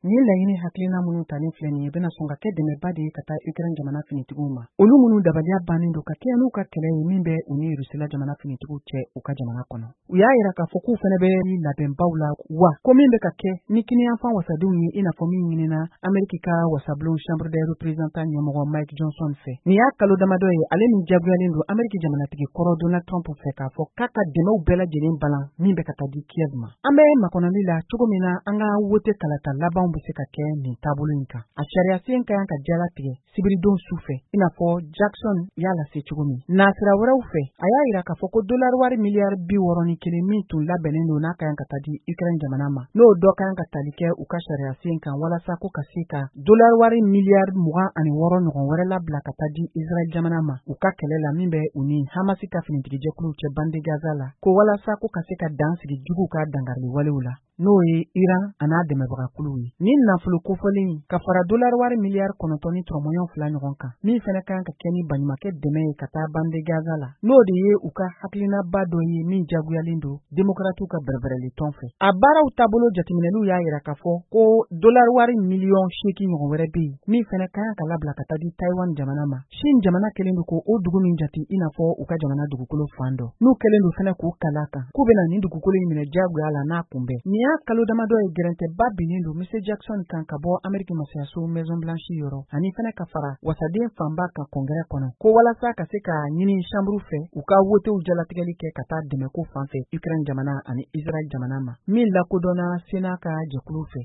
Ni laɲini hakilina minnu talen filɛ nin ye bɛna sɔn ka kɛ dɛmɛba de ye ka taa Ukraine jamana finitigiw ma. Olu minnu dabaliya bannen don ka kɛ n'u ka kɛlɛ ye min bɛ u ni Rusila jamana finitigiw cɛ u ka jamana kɔnɔ. U y'a yira k'a fɔ k'u fɛnɛ bɛ labɛnbaw la wa ko min bɛ ka kɛ ni kiniyanfan wasadenw ye i n'a fɔ min ɲinina Ameriki ka wasabulon Chambre des Représentants ɲɛmɔgɔ Mike Johnson fɛ. Nin y'a kalo damadɔ ye ale min jagoyalen don Ameriki jamanatigi kɔrɔ Donald Trump fɛ k'a fɔ k'a ka dɛmɛw bɛɛ lajɛlen balan min bɛ ka taa di Kiev ma. An bɛ makɔnɔli la cogo min na an ka wote kalata labanw bɛ se ka kɛ nin taabolo in kan. A sariya sen ka kan ka jalatigɛ sibiridon su fɛ i n'a fɔ Jackson y'a lase cogo min. Nasira wɛrɛw fɛ a y'a yira k'a fɔ ko dolari wari miliyari 61 min tun labɛnnen don n'a ka kan ka taa di Ukraine jamana ma. N'o dɔ ka kan ka tali kɛ u ka sariya sen kan walasa ko ka se ka dolari wari miliyari 26 ɲɔgɔn wɛrɛ labila ka taa di Israel jamana ma u ka kɛlɛ la min bɛ u ni Hamasi ka finitigijɛkuluw cɛ bande Gaza la ko walasa ko ka se ka dan sigi juguw ka dangarili walew la. N'o ye Iran a n'a dɛmɛbagakuluw ye. Ni nafolo kofɔlen ka fara dolari wari miliyari 9.2 ɲɔgɔn kan min fɛnɛ kan ka kɛ ni baɲumankɛ dɛmɛ ye ka taa bande Gaza la. N'o de ye u ka hakilinaba dɔ ye min jagoyalen don demokratiw ka bɛrɛbɛrɛli tɔn fɛ. A baaraw taabolo jateminɛliw y'a yira k'a fɔ ko dolari wari miliyɔn 8 ɲɔgɔn wɛrɛ bɛ yen min fɛnɛ kan ka labila ka taa di Taiwan jamana ma. Shin jamana kelen don ko o dugu min jate i n'a fɔ u ka jamana dugukolo fan dɔ. N'u kelen don fɛnɛ k'u kala kan k'u bɛna nin dugukolo in minɛ jagoya la n'a kunbɛn. Nin y'a kalo damadɔ ye gɛrɛntɛba binnen don Mr Jackson kan ka bɔ Ameriki masayaso Maison Blanche yɔrɔ ani fɛnɛ ka fara wasaden fanba kan kɔngɛrɛ kɔnɔ ko walasa ka se ka ɲini chambre fɛ u ka wotew jalatigɛli kɛ ka taa dɛmɛko fan fɛ Ukraine jamana ani Israel jamana ma min lakodɔnna Sénat ka jɛkulu fɛ.